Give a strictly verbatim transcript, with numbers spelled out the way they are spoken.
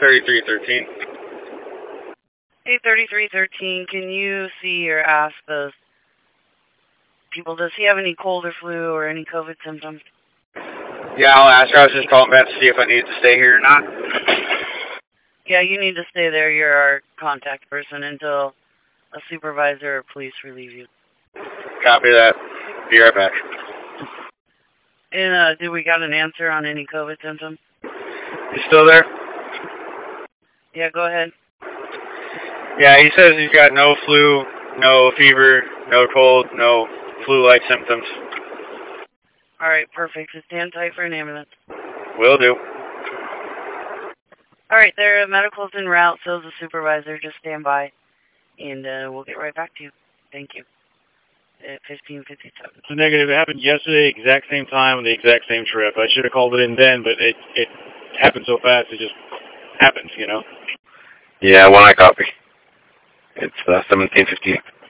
thirty-three thirteen. Hey, thirty-three thirteen, can you see or ask those people, does he have any cold or flu or any COVID symptoms? Yeah, I'll ask her. I was just calling back to see if I needed to stay here or not. Yeah, you need to stay there. You're our contact person until a supervisor or police relieve you. Copy that. Be right back. And uh, did we got an answer on any COVID symptoms? You still there? Yeah, go ahead. Yeah, he says he's got no flu, no fever, no cold, no flu-like symptoms. All right, perfect. Just stand tight for an ambulance. Will do. All right, their medical's en route, so is the supervisor. Just stand by, and uh, we'll get right back to you. Thank you. At fifteen fifty-seven. It's a negative. It happened yesterday, exact same time, on the exact same trip. I should have called it in then, but it it happened so fast, it just happens, you know? Yeah, one I copy. It's uh, seventeen fifty.